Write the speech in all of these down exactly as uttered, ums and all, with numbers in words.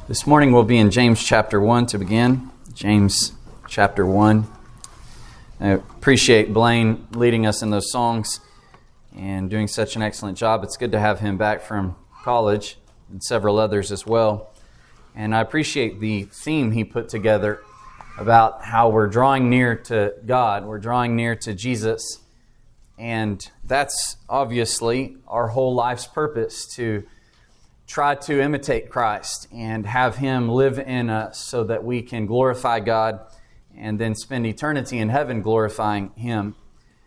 This morning we'll be in James chapter one to begin. James chapter one. I appreciate Blaine leading us in those songs and doing such an excellent job. It's good to have him back from college and several others as well. And I appreciate the theme he put together about how we're drawing near to God. We're drawing near to Jesus. And that's obviously our whole life's purpose, to try to imitate Christ and have Him live in us so that we can glorify God and then spend eternity in heaven glorifying Him.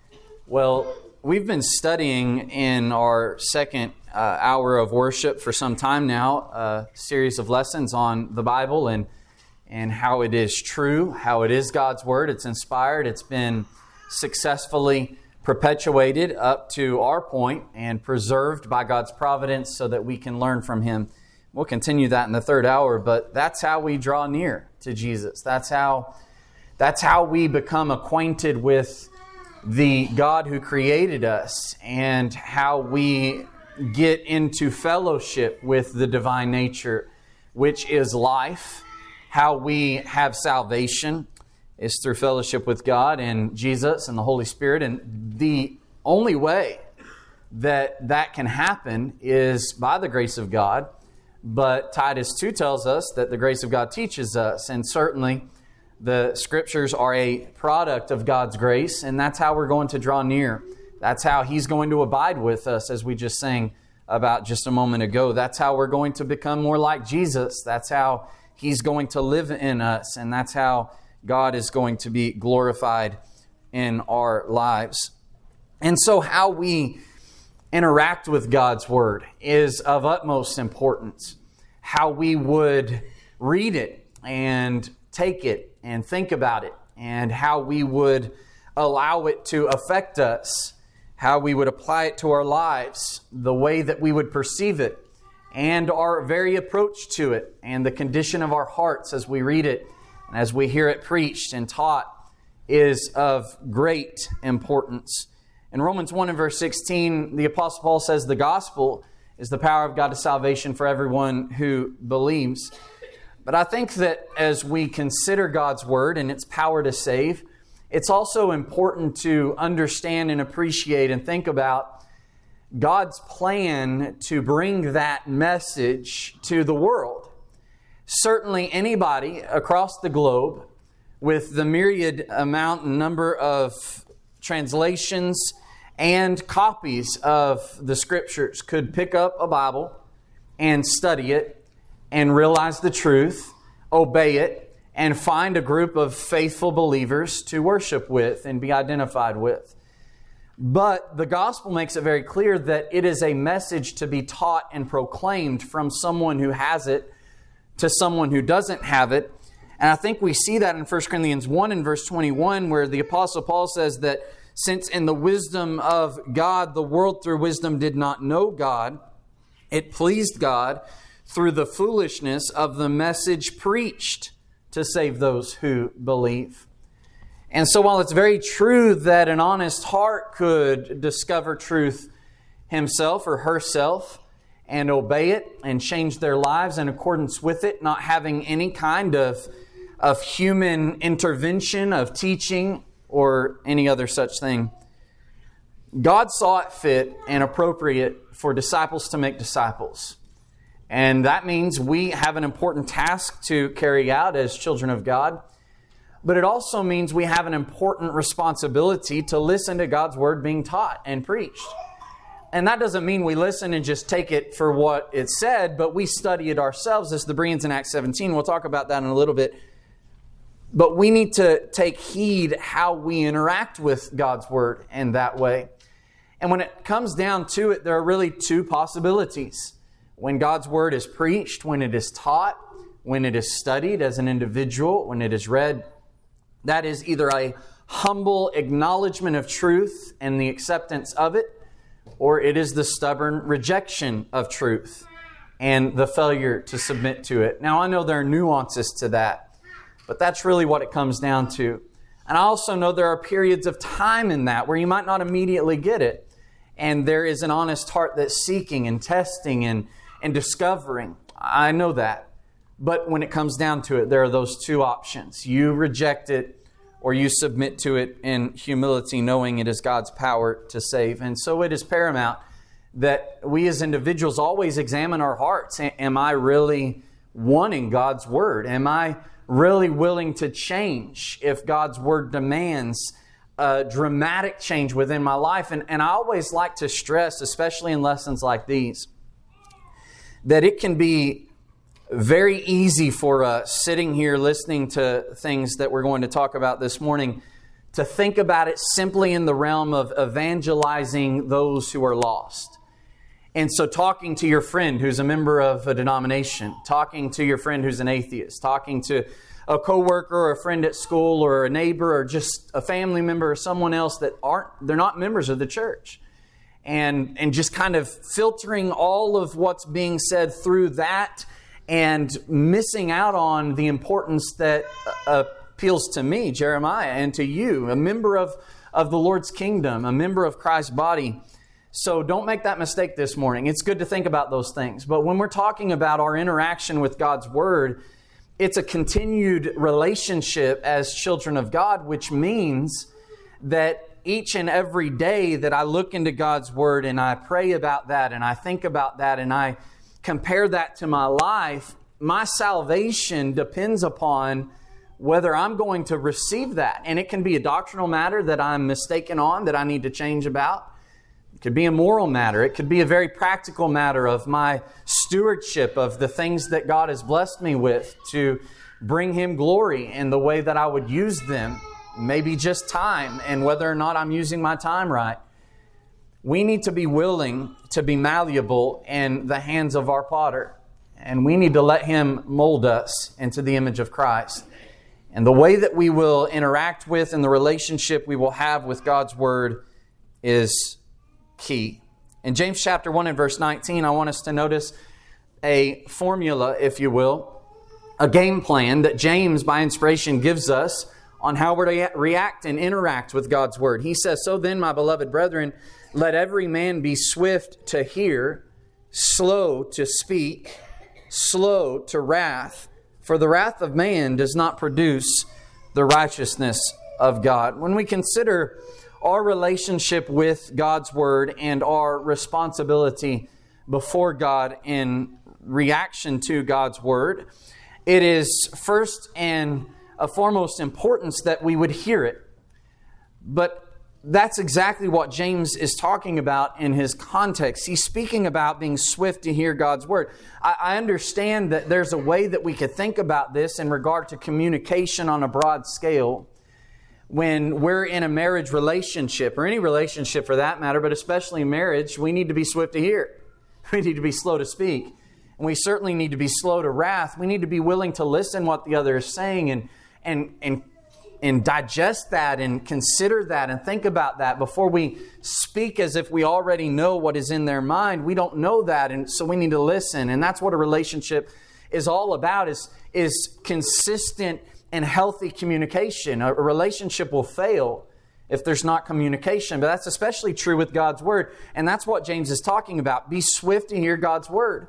Well, we've been studying in our second uh, hour of worship for some time now, a series of lessons on the Bible and, and how it is true, how it is God's Word. It's inspired. It's been successfully perpetuated up to our point and preserved by God's providence so that we can learn from Him. We'll continue that in the third hour, but that's how we draw near to Jesus. That's how, that's how we become acquainted with the God who created us and how we get into fellowship with the divine nature, which is life. How we have salvation is through fellowship with God and Jesus and the Holy Spirit. And the only way that that can happen is by the grace of God. But Titus two tells us that the grace of God teaches us. And certainly the Scriptures are a product of God's grace. And that's how we're going to draw near. That's how He's going to abide with us, as we just sang about just a moment ago. That's how we're going to become more like Jesus. That's how He's going to live in us. And that's how God is going to be glorified in our lives. And so how we interact with God's Word is of utmost importance. How we would read it and take it and think about it, and how we would allow it to affect us, how we would apply it to our lives, the way that we would perceive it, and our very approach to it, and the condition of our hearts as we read it and as we hear it preached and taught is of great importance. In Romans one and verse sixteen, the Apostle Paul says the gospel is the power of God to salvation for everyone who believes. But I think that as we consider God's Word and its power to save, it's also important to understand and appreciate and think about God's plan to bring that message to the world. Certainly anybody across the globe with the myriad amount and number of translations and copies of the Scriptures could pick up a Bible and study it and realize the truth, obey it, and find a group of faithful believers to worship with and be identified with. But the gospel makes it very clear that it is a message to be taught and proclaimed from someone who has it to someone who doesn't have it. And I think we see that in First Corinthians one and verse twenty-one, where the Apostle Paul says that since in the wisdom of God, the world through wisdom did not know God, it pleased God through the foolishness of the message preached to save those who believe. And so while it's very true that an honest heart could discover truth himself or herself and obey it and change their lives in accordance with it, not having any kind of, of human intervention, of teaching, or any other such thing, God saw it fit and appropriate for disciples to make disciples. And that means we have an important task to carry out as children of God. But it also means we have an important responsibility to listen to God's Word being taught and preached. And that doesn't mean we listen and just take it for what it said, but we study it ourselves, as the Bereans in Acts seventeen. We'll talk about that in a little bit. But we need to take heed how we interact with God's Word in that way. And when it comes down to it, there are really two possibilities. When God's Word is preached, when it is taught, when it is studied as an individual, when it is read, that is either a humble acknowledgement of truth and the acceptance of it, or it is the stubborn rejection of truth and the failure to submit to it. Now, I know there are nuances to that, but that's really what it comes down to. And I also know there are periods of time in that where you might not immediately get it. And there is an honest heart that's seeking and testing and, and discovering. I know that. But when it comes down to it, there are those two options. You reject it or you submit to it in humility, knowing it is God's power to save. And so it is paramount that we as individuals always examine our hearts. Am I really wanting God's Word? Am I really willing to change if God's Word demands a dramatic change within my life? And, and I always like to stress, especially in lessons like these, that it can be very easy for us sitting here listening to things that we're going to talk about this morning to think about it simply in the realm of evangelizing those who are lost. And so talking to your friend who's a member of a denomination, talking to your friend who's an atheist, talking to a coworker or a friend at school or a neighbor or just a family member or someone else that aren't, they're not members of the church. And, and just kind of filtering all of what's being said through that and missing out on the importance that uh, appeals to me, Jeremiah, and to you, a member of, of the Lord's kingdom, a member of Christ's body. So don't make that mistake this morning. It's good to think about those things. But when we're talking about our interaction with God's Word, it's a continued relationship as children of God, which means that each and every day that I look into God's Word and I pray about that and I think about that and I compare that to my life, my salvation depends upon whether I'm going to receive that. And it can be a doctrinal matter that I'm mistaken on, that I need to change about. It could be a moral matter. It could be a very practical matter of my stewardship of the things that God has blessed me with to bring Him glory in the way that I would use them. Maybe just time and whether or not I'm using my time right. We need to be willing to be malleable in the hands of our potter. And we need to let Him mold us into the image of Christ. And the way that we will interact with and the relationship we will have with God's Word is key. In James chapter one and verse nineteen, I want us to notice a formula, if you will, a game plan that James, by inspiration, gives us on how we're to react and interact with God's Word. He says, "So then, my beloved brethren, let every man be swift to hear, slow to speak, slow to wrath. For the wrath of man does not produce the righteousness of God." When we consider our relationship with God's Word and our responsibility before God in reaction to God's Word, it is first and of foremost importance that we would hear it. But that's exactly what James is talking about in his context. He's speaking about being swift to hear God's Word. I, I understand that there's a way that we could think about this in regard to communication on a broad scale when we're in a marriage relationship, or any relationship for that matter, but especially marriage. We need to be swift to hear. We need to be slow to speak. And we certainly need to be slow to wrath. We need to be willing to listen what the other is saying and and and and digest that and consider that and think about that before we speak as if we already know what is in their mind. We don't know that, and so we need to listen. And that's what a relationship is all about, is, is consistent and healthy communication. A, a relationship will fail if there's not communication, but that's especially true with God's Word. And that's what James is talking about. Be swift to hear God's Word.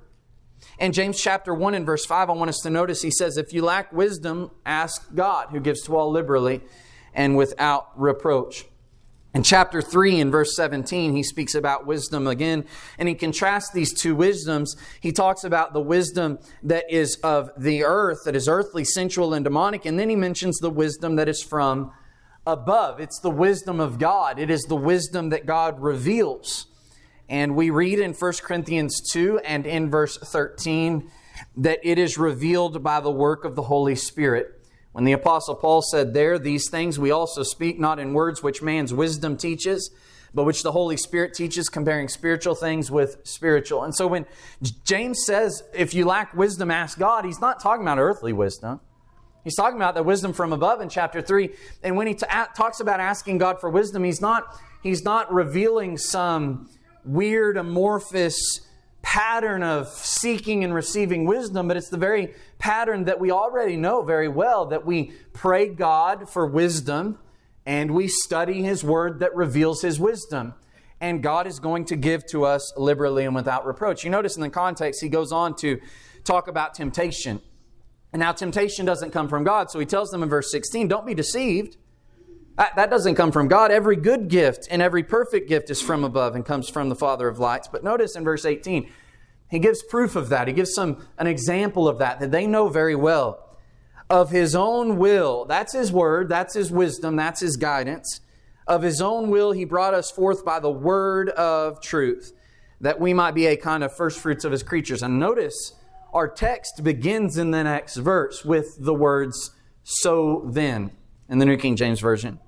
In James chapter one and verse five, I want us to notice, he says, "If you lack wisdom, ask God, who gives to all liberally and without reproach." In chapter three and verse seventeen, he speaks about wisdom again, and he contrasts these two wisdoms. He talks about the wisdom that is of the earth, that is earthly, sensual, and demonic, and then he mentions the wisdom that is from above. It's the wisdom of God. It is the wisdom that God reveals. And we read in First Corinthians two and in verse thirteen that it is revealed by the work of the Holy Spirit. When the Apostle Paul said there, "These things we also speak not in words which man's wisdom teaches, but which the Holy Spirit teaches, comparing spiritual things with spiritual." And so when James says, if you lack wisdom, ask God, he's not talking about earthly wisdom. He's talking about the wisdom from above in chapter three. And when he t- talks about asking God for wisdom, he's not, he's not revealing some weird, amorphous pattern of seeking and receiving wisdom, but it's the very pattern that we already know very well, that we pray God for wisdom and we study His Word that reveals His wisdom. And God is going to give to us liberally and without reproach. You notice in the context, he goes on to talk about temptation. And now temptation doesn't come from God, so he tells them in verse sixteen, don't be deceived. That, that doesn't come from God. Every good gift and every perfect gift is from above and comes from the Father of lights. But notice in verse eighteen, he gives proof of that. He gives some an example of that, that they know very well. Of His own will, that's His word, that's His wisdom, that's His guidance. Of His own will, He brought us forth by the word of truth, that we might be a kind of first fruits of His creatures. And notice, our text begins in the next verse with the words, so then, in the New King James Version.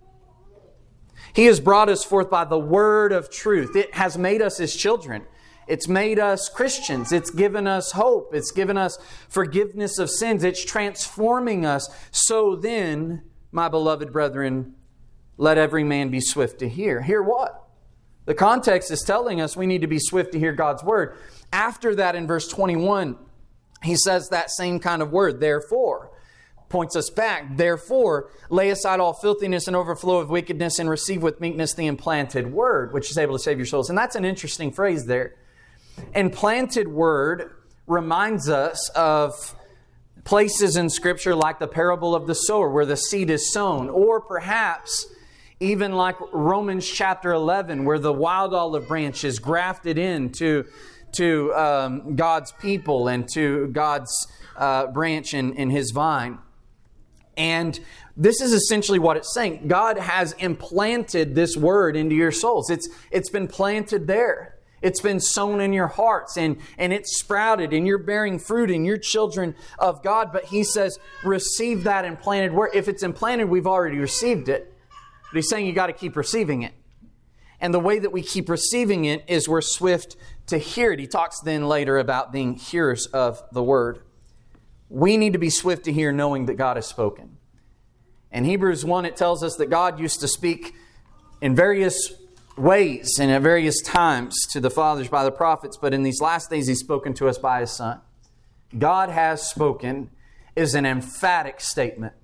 He has brought us forth by the word of truth. It has made us His children. It's made us Christians. It's given us hope. It's given us forgiveness of sins. It's transforming us. So then, my beloved brethren, let every man be swift to hear. Hear what? The context is telling us we need to be swift to hear God's word. After that, in verse twenty-one, he says that same kind of word, therefore. Points us back. Therefore, lay aside all filthiness and overflow of wickedness and receive with meekness the implanted word, which is able to save your souls. And that's an interesting phrase there. Implanted word reminds us of places in Scripture like the parable of the sower, where the seed is sown, or perhaps even like Romans chapter eleven, where the wild olive branch is grafted into to um, God's people and to God's uh, branch in, in His vine. And this is essentially what it's saying. God has implanted this word into your souls. It's it's been planted there. It's been sown in your hearts, and, and it's sprouted, and you're bearing fruit, and you're children of God. But He says, receive that implanted word. If it's implanted, we've already received it. But He's saying you got to keep receiving it. And the way that we keep receiving it is we're swift to hear it. He talks then later about being hearers of the word. We need to be swift to hear, knowing that God has spoken. In Hebrews one, it tells us that God used to speak in various ways and at various times to the fathers by the prophets, but in these last days He's spoken to us by His Son. God has spoken is an emphatic statement.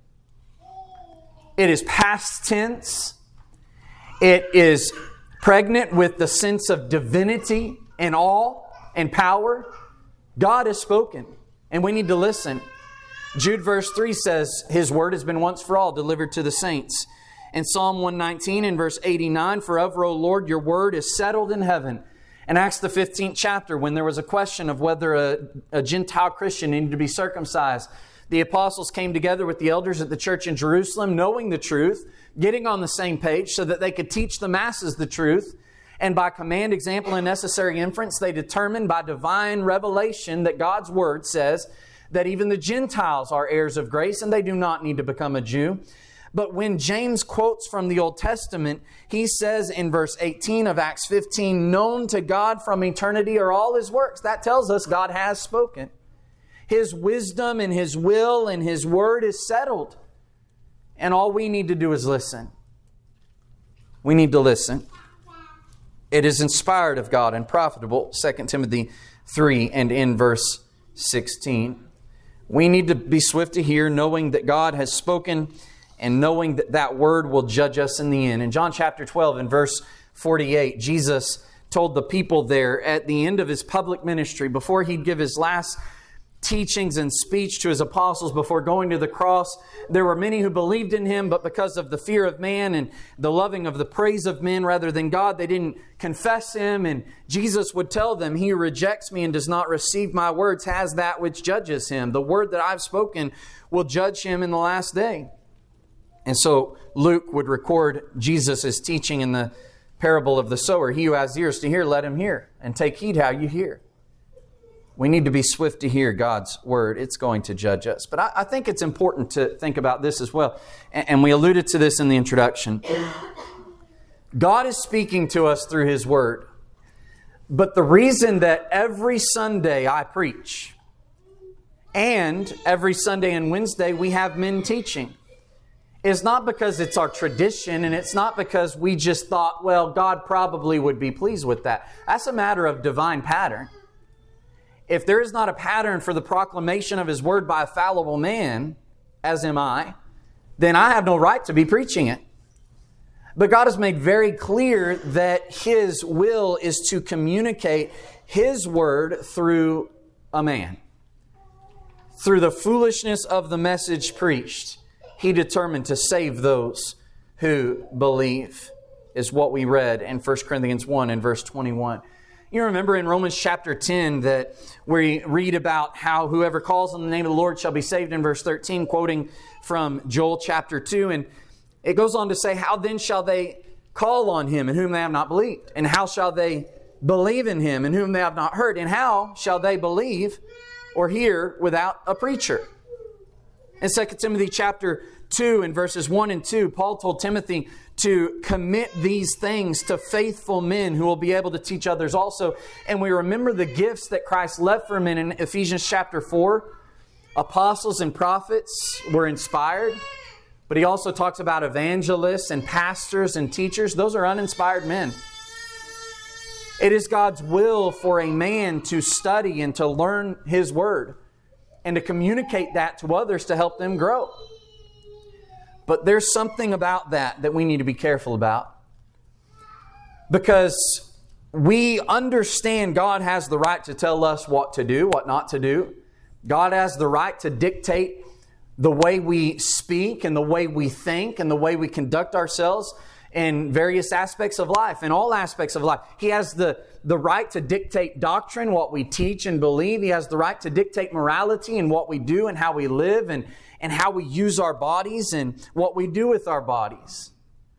It is past tense. It is pregnant with the sense of divinity and awe and power. God has spoken, and we need to listen. Jude verse three says, His word has been once for all delivered to the saints. In Psalm one nineteen and verse eighty-nine, forever, O Lord, your word is settled in heaven. In Acts the fifteenth chapter, when there was a question of whether a, a Gentile Christian needed to be circumcised, the apostles came together with the elders at the church in Jerusalem, knowing the truth, getting on the same page so that they could teach the masses the truth. And by command, example, and necessary inference, they determined by divine revelation that God's word says that even the Gentiles are heirs of grace and they do not need to become a Jew. But when James quotes from the Old Testament, he says in verse eighteen of Acts fifteen, known to God from eternity are all His works. That tells us God has spoken. His wisdom and His will and His word is settled. And all we need to do is listen. We need to listen. It is inspired of God and profitable, Second Timothy three and in verse sixteen. We need to be swift to hear, knowing that God has spoken and knowing that that word will judge us in the end. In John chapter twelve and verse forty-eight, Jesus told the people there at the end of His public ministry, before He'd give His last teachings and speech to His apostles before going to the cross, there were many who believed in Him, but because of the fear of man and the loving of the praise of men rather than God, they didn't confess Him. And Jesus would tell them, he who rejects me and does not receive my words has that which judges him. The word that I've spoken will judge him in the last day. And so Luke would record Jesus' teaching in the parable of the sower. He who has ears to hear, let him hear, and take heed how you hear. We need to be swift to hear God's word. It's going to judge us. But I, I think it's important to think about this as well. And, and we alluded to this in the introduction. God is speaking to us through His word. But the reason that every Sunday I preach, and every Sunday and Wednesday we have men teaching, is not because it's our tradition, and it's not because we just thought, well, God probably would be pleased with that. That's a matter of divine pattern. If there is not a pattern for the proclamation of His word by a fallible man, as am I, then I have no right to be preaching it. But God has made very clear that His will is to communicate His word through a man, through the foolishness of the message preached, He determined to save those who believe, is what we read in First Corinthians one and verse twenty-one. You remember in Romans chapter ten that we read about how whoever calls on the name of the Lord shall be saved in verse thirteen, quoting from Joel chapter two. And it goes on to say, how then shall they call on Him in whom they have not believed? And how shall they believe in Him in whom they have not heard? And how shall they believe or hear without a preacher? In Second Timothy chapter two and verses one and two, Paul told Timothy to commit these things to faithful men who will be able to teach others also. And we remember the gifts that Christ left for men in Ephesians chapter four. Apostles and prophets were inspired, but he also talks about evangelists and pastors and teachers. Those are uninspired men. It is God's will for a man to study and to learn His Word and to communicate that to others to help them grow. But there's something about that that we need to be careful about. Because we understand God has the right to tell us what to do, what not to do. God has the right to dictate the way we speak and the way we think and the way we conduct ourselves in various aspects of life, in all aspects of life. He has the, the right to dictate doctrine, what we teach and believe. He has the right to dictate morality and what we do and how we live and, and how we use our bodies and what we do with our bodies.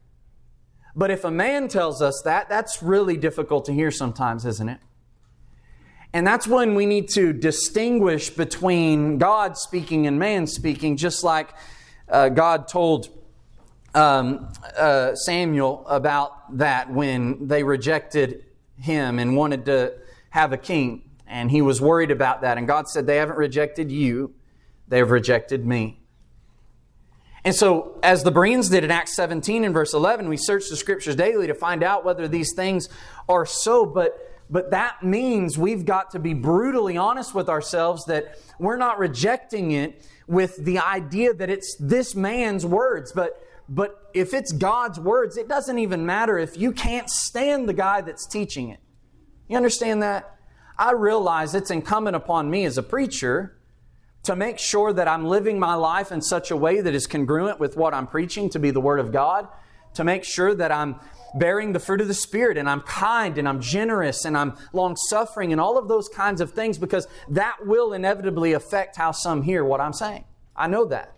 But if a man tells us that, that's really difficult to hear sometimes, isn't it? And that's when we need to distinguish between God speaking and man speaking, just like uh, God told Um, uh, Samuel about that when they rejected him and wanted to have a king. And he was worried about that. And God said, they haven't rejected you, they have rejected me. And so, as the Bereans did in Acts seventeen and verse eleven, we search the Scriptures daily to find out whether these things are so. But, but that means we've got to be brutally honest with ourselves that we're not rejecting it with the idea that it's this man's words. But But if it's God's words, it doesn't even matter if you can't stand the guy that's teaching it. You understand that? I realize it's incumbent upon me as a preacher to make sure that I'm living my life in such a way that is congruent with what I'm preaching to be the Word of God, to make sure that I'm bearing the fruit of the Spirit and I'm kind and I'm generous and I'm long-suffering and all of those kinds of things, because that will inevitably affect how some hear what I'm saying. I know that.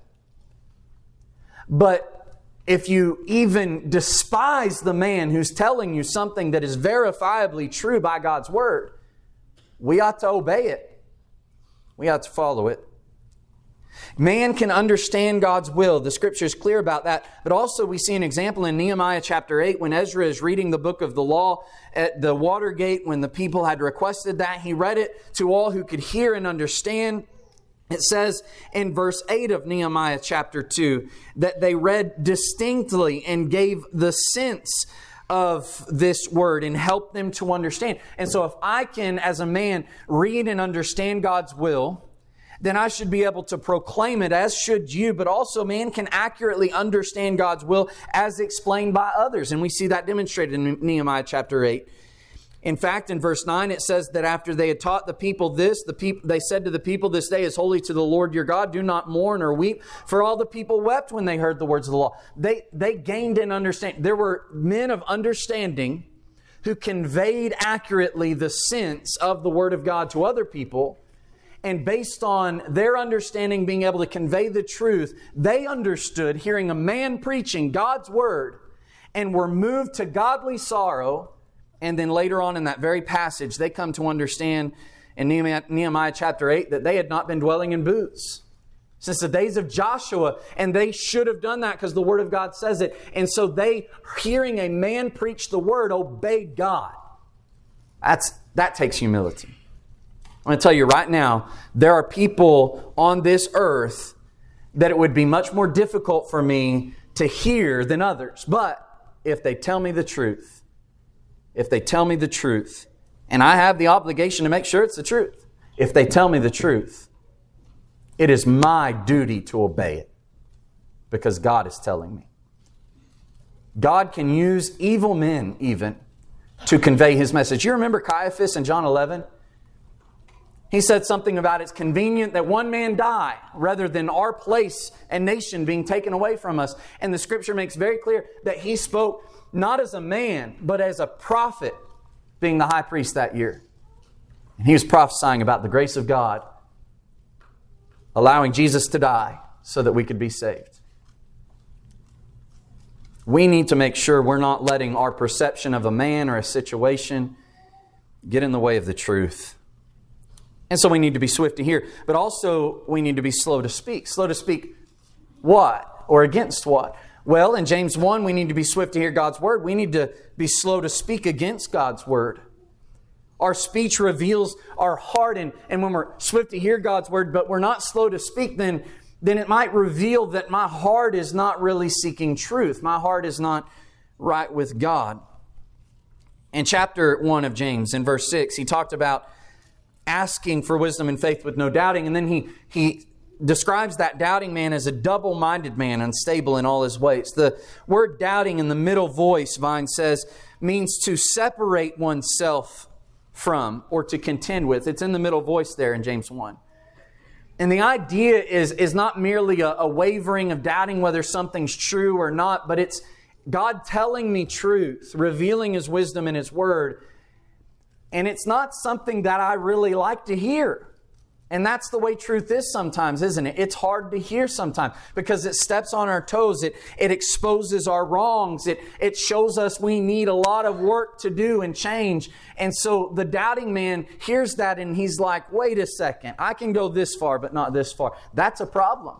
But if you even despise the man who's telling you something that is verifiably true by God's Word, we ought to obey it. We ought to follow it. Man can understand God's will. The Scripture is clear about that. But also we see an example in Nehemiah chapter eight when Ezra is reading the book of the law at the water gate when the people had requested that. He read it to all who could hear and understand. It says in verse eight of Nehemiah chapter two that they read distinctly and gave the sense of this word and helped them to understand. And so if I can, as a man, read and understand God's will, then I should be able to proclaim it, as should you. But also man can accurately understand God's will as explained by others. And we see that demonstrated in Nehemiah chapter eight. In fact, in verse nine, it says that after they had taught the people this, the people, they said to the people, this day is holy to the Lord your God. Do not mourn or weep. For all the people wept when they heard the words of the law. They, they gained an understanding. There were men of understanding who conveyed accurately the sense of the Word of God to other people. And based on their understanding, being able to convey the truth, they understood hearing a man preaching God's Word and were moved to godly sorrow. And then later on in that very passage, they come to understand in Nehemiah, Nehemiah chapter eight that they had not been dwelling in booths since the days of Joshua. And they should have done that because the Word of God says it. And so they, hearing a man preach the Word, obeyed God. That's, that takes humility. I'm going to tell you right now, there are people on this earth that it would be much more difficult for me to hear than others. But if they tell me the truth, If they tell me the truth, and I have the obligation to make sure it's the truth. If they tell me the truth, it is my duty to obey it because God is telling me. God can use evil men even to convey His message. You remember Caiaphas in John eleven? He said something about it's convenient that one man die rather than our place and nation being taken away from us. And the Scripture makes very clear that He spoke not as a man, but as a prophet, being the high priest that year. And He was prophesying about the grace of God, allowing Jesus to die so that we could be saved. We need to make sure we're not letting our perception of a man or a situation get in the way of the truth. And so we need to be swift to hear, but also we need to be slow to speak. Slow to speak what? Or against what? Well, in James one, we need to be swift to hear God's Word. We need to be slow to speak against God's Word. Our speech reveals our heart, and, and when we're swift to hear God's Word, but we're not slow to speak, then, then it might reveal that my heart is not really seeking truth. My heart is not right with God. In chapter one of James, in verse six, he talked about asking for wisdom and faith with no doubting. And then he, he describes that doubting man as a double-minded man, unstable in all his ways. The word doubting in the middle voice, Vine says, means to separate oneself from or to contend with. It's in the middle voice there in James one. And the idea is, is not merely a, a wavering of doubting whether something's true or not, but it's God telling me truth, revealing His wisdom in His Word. And it's not something that I really like to hear. And that's the way truth is sometimes, isn't it? It's hard to hear sometimes because it steps on our toes. It, it exposes our wrongs. It, it shows us we need a lot of work to do and change. And so the doubting man hears that and he's like, wait a second, I can go this far, but not this far. That's a problem.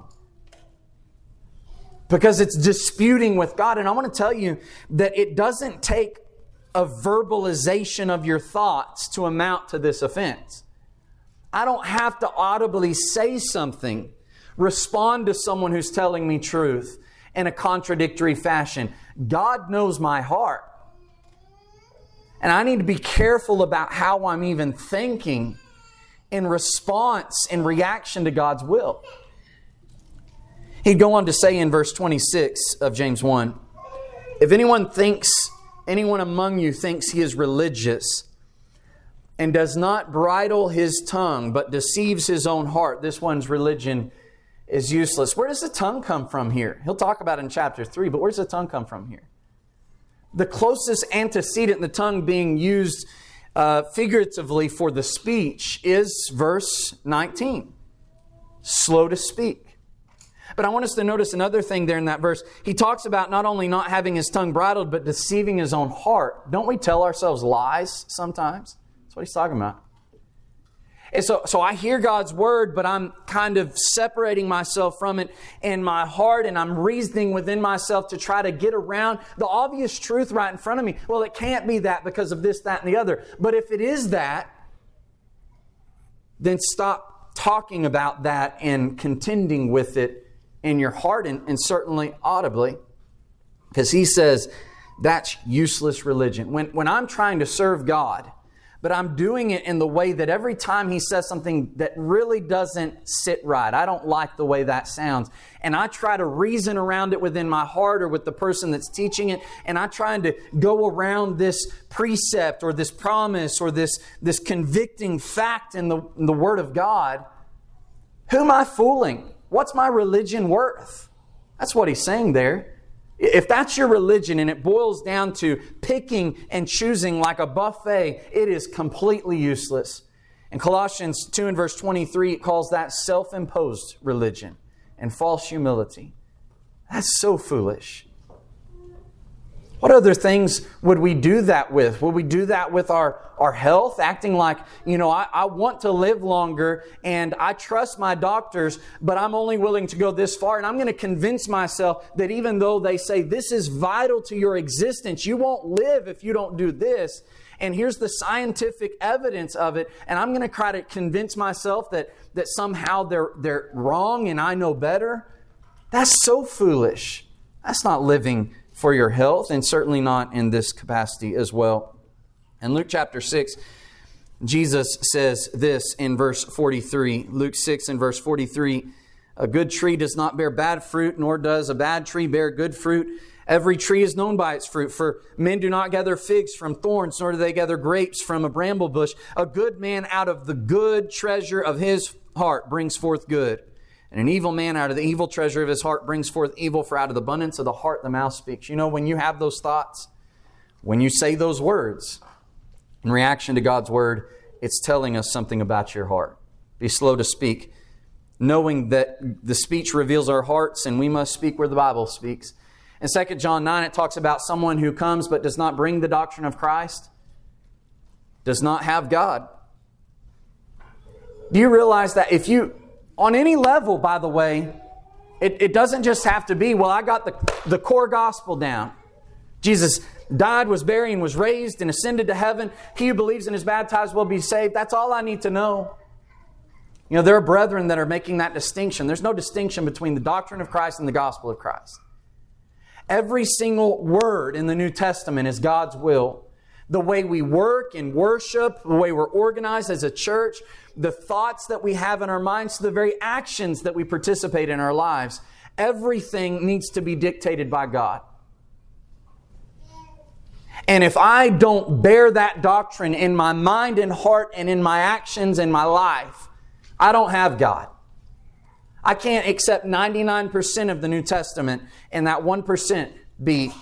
Because it's disputing with God. And I want to tell you that it doesn't take a verbalization of your thoughts to amount to this offense. I don't have to audibly say something, respond to someone who's telling me truth in a contradictory fashion. God knows my heart. And I need to be careful about how I'm even thinking in response, in reaction to God's will. He'd go on to say in verse twenty-six of James one, if anyone thinks Anyone among you thinks he is religious and does not bridle his tongue, but deceives his own heart, this one's religion is useless. Where does the tongue come from here? He'll talk about it in chapter three, but where does the tongue come from here? The closest antecedent, the tongue being used uh, figuratively for the speech, is verse nineteen. Slow to speak. But I want us to notice another thing there in that verse. He talks about not only not having his tongue bridled, but deceiving his own heart. Don't we tell ourselves lies sometimes? That's what he's talking about. And so, so I hear God's Word, but I'm kind of separating myself from it in my heart, and I'm reasoning within myself to try to get around the obvious truth right in front of me. Well, it can't be that because of this, that, and the other. But if it is that, then stop talking about that and contending with it in your heart, and, and certainly audibly, because he says that's useless religion. When, when I'm trying to serve God, but I'm doing it in the way that every time He says something that really doesn't sit right, I don't like the way that sounds, and I try to reason around it within my heart or with the person that's teaching it, and I'm trying to go around this precept or this promise or this, this convicting fact in the, in the Word of God, who am I fooling? What's my religion worth? That's what he's saying there. If that's your religion and it boils down to picking and choosing like a buffet, it is completely useless. In Colossians two and verse twenty-three, it calls that self-imposed religion and false humility. That's so foolish. What other things would we do that with? Would we do that with our, our health? Acting like, you know, I, I want to live longer and I trust my doctors, but I'm only willing to go this far. And I'm going to convince myself that even though they say this is vital to your existence, you won't live if you don't do this. And here's the scientific evidence of it. And I'm going to try to convince myself that, that somehow they're, they're wrong and I know better. That's so foolish. That's not living for your health, and certainly not in this capacity as well. In Luke chapter six, Jesus says this in verse forty-three. Luke six and verse forty-three, A good tree does not bear bad fruit, nor does a bad tree bear good fruit. Every tree is known by its fruit, for men do not gather figs from thorns, nor do they gather grapes from a bramble bush. A good man out of the good treasure of his heart brings forth good, and an evil man out of the evil treasure of his heart brings forth evil, for out of the abundance of the heart the mouth speaks. You know, when you have those thoughts, when you say those words, in reaction to God's Word, it's telling us something about your heart. Be slow to speak, knowing that the speech reveals our hearts, and we must speak where the Bible speaks. In Second John nine, it talks about someone who comes but does not bring the doctrine of Christ, does not have God. Do you realize that if you, on any level, by the way, it, it doesn't just have to be, well, I got the, the core gospel down. Jesus died, was buried, and was raised and ascended to heaven. He who believes and is baptized will be saved. That's all I need to know. You know, there are brethren that are making that distinction. There's no distinction between the doctrine of Christ and the gospel of Christ. Every single word in the New Testament is God's will. The way we work and worship, the way we're organized as a church, the thoughts that we have in our minds, the very actions that we participate in our lives, everything needs to be dictated by God. And if I don't bear that doctrine in my mind and heart and in my actions and my life, I don't have God. I can't accept ninety-nine percent of the New Testament and that one percent be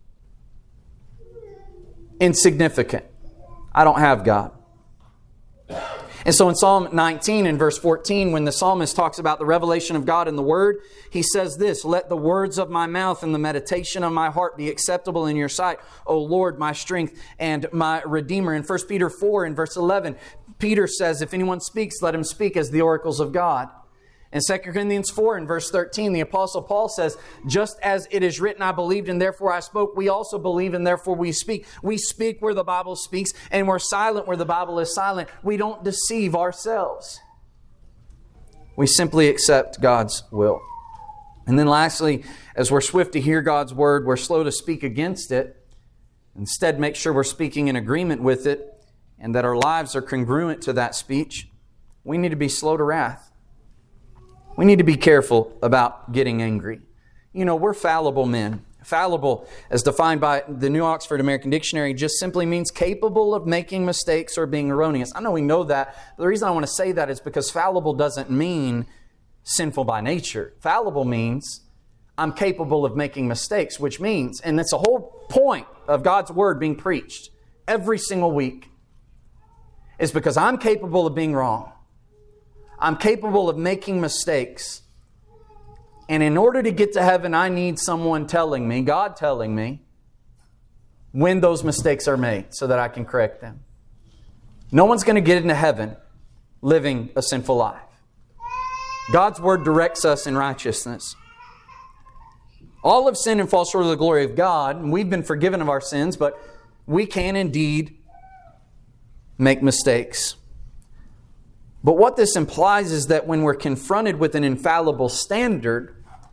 insignificant. I don't have God. And so in Psalm nineteen and verse fourteen, when the psalmist talks about the revelation of God in the Word, he says this, "Let the words of my mouth and the meditation of my heart be acceptable in your sight, O Lord, my strength and my Redeemer." In First Peter four and verse eleven, Peter says, "If anyone speaks, let him speak as the oracles of God." In Second Corinthians four and verse thirteen, the Apostle Paul says, "Just as it is written, I believed and therefore I spoke, we also believe and therefore we speak." We speak where the Bible speaks, and we're silent where the Bible is silent. We don't deceive ourselves. We simply accept God's will. And then lastly, as we're swift to hear God's Word, we're slow to speak against it. Instead, make sure we're speaking in agreement with it and that our lives are congruent to that speech. We need to be slow to wrath. We need to be careful about getting angry. You know, we're fallible men. Fallible, as defined by the New Oxford American Dictionary, just simply means capable of making mistakes or being erroneous. I know we know that, but the reason I want to say that is because fallible doesn't mean sinful by nature. Fallible means I'm capable of making mistakes, which means, and that's the whole point of God's Word being preached every single week, is because I'm capable of being wrong. I'm capable of making mistakes. And in order to get to heaven, I need someone telling me, God telling me, when those mistakes are made so that I can correct them. No one's going to get into heaven living a sinful life. God's Word directs us in righteousness. All have sinned and fall short of the glory of God, and we've been forgiven of our sins, but we can indeed make mistakes. But what this implies is that when we're confronted with an infallible standard,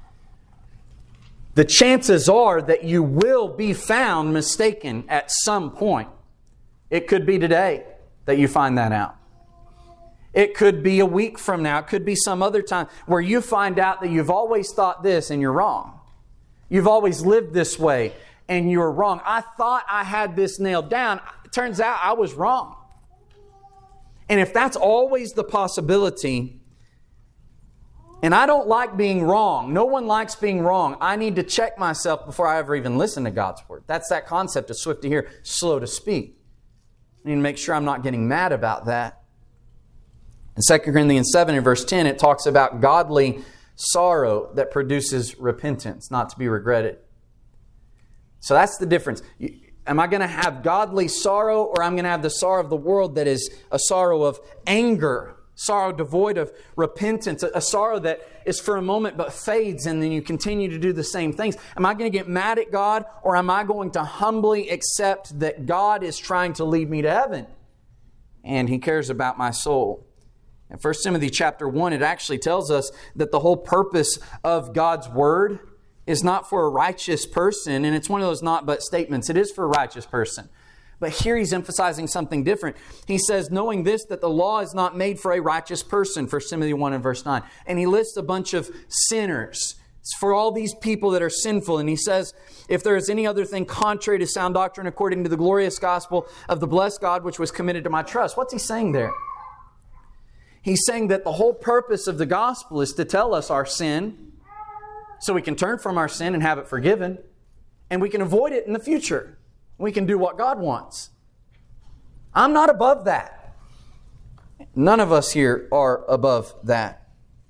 the chances are that you will be found mistaken at some point. It could be today that you find that out. It could be a week from now. It could be some other time where you find out that you've always thought this and you're wrong. You've always lived this way and you're wrong. I thought I had this nailed down. It turns out I was wrong. And if that's always the possibility, and I don't like being wrong, no one likes being wrong, I need to check myself before I ever even listen to God's Word. That's that concept of swift to hear, slow to speak. I need to make sure I'm not getting mad about that. In Second Corinthians seven and verse ten, it talks about godly sorrow that produces repentance, not to be regretted. So that's the difference. Am I going to have godly sorrow, or I'm going to have the sorrow of the world that is a sorrow of anger, sorrow devoid of repentance, a sorrow that is for a moment but fades and then you continue to do the same things? Am I going to get mad at God, or am I going to humbly accept that God is trying to lead me to heaven and He cares about my soul? In First Timothy chapter one, it actually tells us that the whole purpose of God's Word is not for a righteous person, and it's one of those not but statements. It is for a righteous person. But here he's emphasizing something different. He says, knowing this, that the law is not made for a righteous person, First Timothy one and verse nine. And he lists a bunch of sinners. It's for all these people that are sinful. And he says, if there is any other thing contrary to sound doctrine according to the glorious gospel of the blessed God, which was committed to my trust. What's he saying there? He's saying that the whole purpose of the gospel is to tell us our sin so we can turn from our sin and have it forgiven. And we can avoid it in the future. We can do what God wants. I'm not above that. None of us here are above that.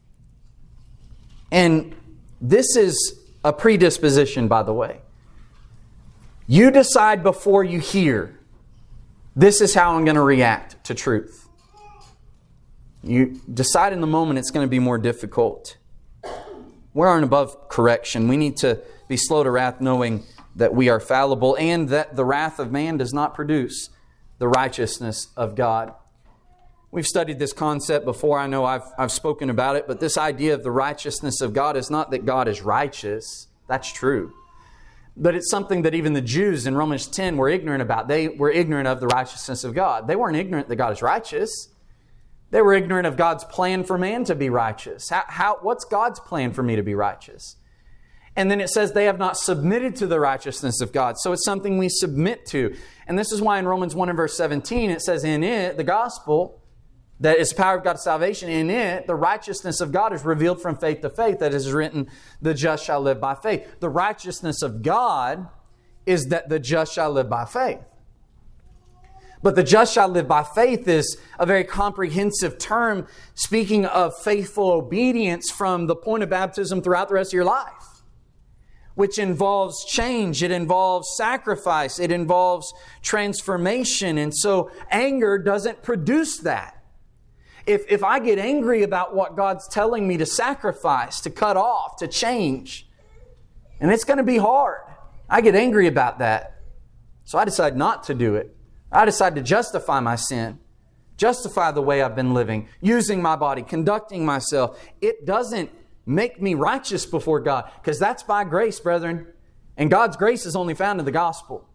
And this is a predisposition, by the way. You decide before you hear, this is how I'm going to react to truth. You decide in the moment it's going to be more difficult. We aren't above correction. We need to be slow to wrath, knowing that we are fallible and that the wrath of man does not produce the righteousness of God. We've studied this concept before. I know I've, I've spoken about it, but this idea of the righteousness of God is not that God is righteous. That's true. But it's something that even the Jews in Romans ten were ignorant about. They were ignorant of the righteousness of God. They weren't ignorant that God is righteous. They were ignorant of God's plan for man to be righteous. How, how, what's God's plan for me to be righteous? And then it says they have not submitted to the righteousness of God. So it's something we submit to. And this is why in Romans one and verse seventeen, it says, in it, the gospel, that is the power of God's salvation. In it, the righteousness of God is revealed from faith to faith. That is written, the just shall live by faith. The righteousness of God is that the just shall live by faith. But the just shall live by faith is a very comprehensive term speaking of faithful obedience from the point of baptism throughout the rest of your life, which involves change. It involves sacrifice. It involves transformation. And so anger doesn't produce that. If, if I get angry about what God's telling me to sacrifice, to cut off, to change, and it's going to be hard, I get angry about that. So I decide not to do it. I decide to justify my sin, justify the way I've been living, using my body, conducting myself. It doesn't make me righteous before God, because that's by grace, brethren. And God's grace is only found in the gospel.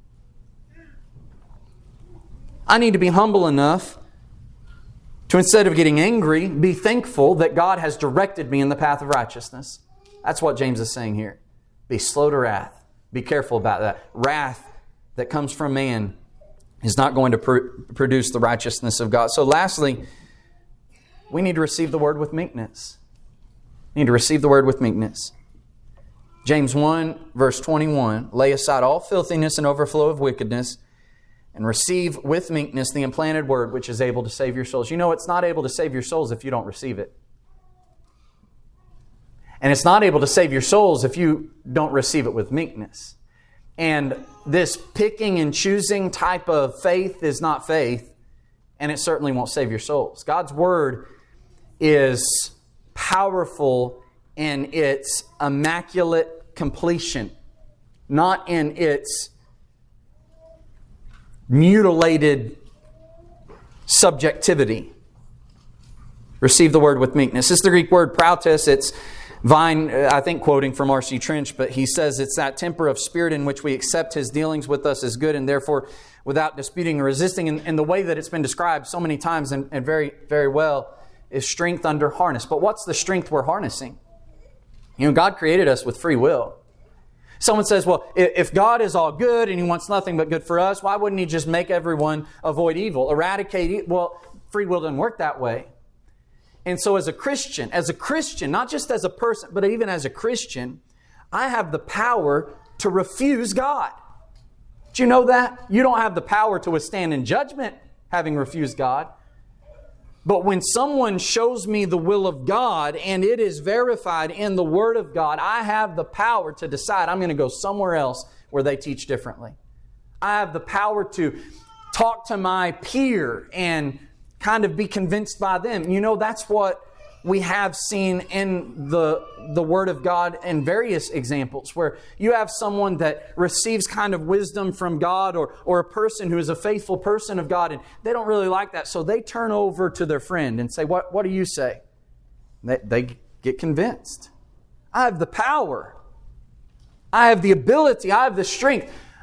I need to be humble enough to, instead of getting angry, be thankful that God has directed me in the path of righteousness. That's what James is saying here. Be slow to wrath. Be careful about that. Wrath that comes from man is not going to pr- produce the righteousness of God. So lastly, we need to receive the word with meekness. We need to receive the word with meekness. James one, verse twenty-one, lay aside all filthiness and overflow of wickedness, and receive with meekness the implanted word which is able to save your souls. You know, it's not able to save your souls if you don't receive it. And it's not able to save your souls if you don't receive it with meekness. And this picking and choosing type of faith is not faith, and it certainly won't save your souls. God's word is powerful in its immaculate completion, not in its mutilated subjectivity. Receive the word with meekness. It's the Greek word prautes. It's Vine, I think quoting from R C Trench, but he says it's that temper of spirit in which we accept His dealings with us as good, and therefore without disputing or resisting. And, and the way that it's been described so many times and, and very, very well is strength under harness. But what's the strength we're harnessing? You know, God created us with free will. Someone says, well, if God is all good and He wants nothing but good for us, why wouldn't He just make everyone avoid evil, eradicate evil? Well, free will doesn't work that way. And so as a Christian, as a Christian, not just as a person, but even as a Christian, I have the power to refuse God. Do you know that? You don't have the power to withstand in judgment having refused God. But when someone shows me the will of God and it is verified in the Word of God, I have the power to decide I'm going to go somewhere else where they teach differently. I have the power to talk to my peer and kind of be convinced by them. You know, that's what we have seen in the, the Word of God in various examples, where you have someone that receives kind of wisdom from God, or, or a person who is a faithful person of God, and they don't really like that. So they turn over to their friend and say, what, what do you say? They, they get convinced. I have the power. I have the ability. I have the strength.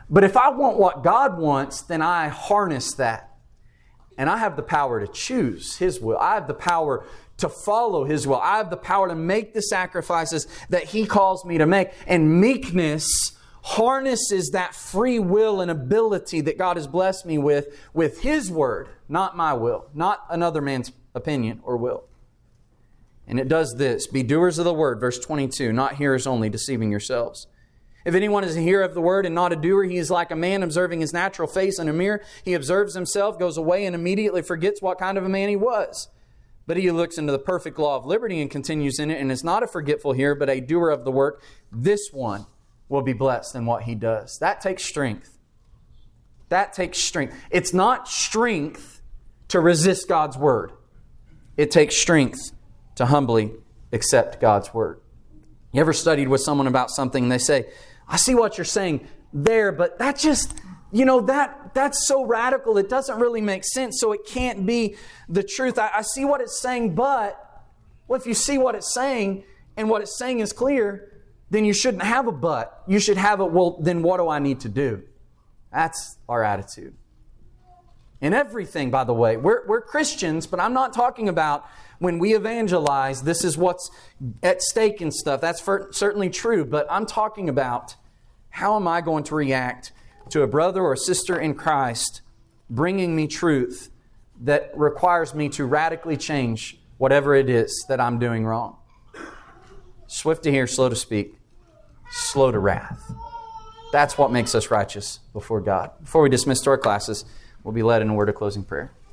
But if I want what God wants, then I harness that. And I have the power to choose His will. I have the power to follow His will. I have the power to make the sacrifices that He calls me to make. And meekness harnesses that free will and ability that God has blessed me with, with His Word, not my will, not another man's opinion or will. And it does this: be doers of the Word, verse twenty-two, not hearers only, deceiving yourselves. If anyone is a hearer of the Word and not a doer, he is like a man observing his natural face in a mirror. He observes himself, goes away, and immediately forgets what kind of a man he was. But he who looks into the perfect law of liberty and continues in it, and is not a forgetful hearer, but a doer of the work, this one will be blessed in what he does. That takes strength. That takes strength. It's not strength to resist God's Word. It takes strength to humbly accept God's Word. You ever studied with someone about something and they say, I see what you're saying there, but that just, you know, that that's so radical, it doesn't really make sense, so it can't be the truth. I, I see what it's saying, but, well, if you see what it's saying and what it's saying is clear, then you shouldn't have a but. You should have a, well, then what do I need to do? That's our attitude. In everything, by the way, we're, we're Christians, but I'm not talking about when we evangelize, this is what's at stake and stuff. That's for, certainly true, but I'm talking about how am I going to react to a brother or sister in Christ bringing me truth that requires me to radically change whatever it is that I'm doing wrong. Swift to hear, slow to speak, slow to wrath. That's what makes us righteous before God. Before we dismiss to our classes, we'll be led in a word of closing prayer.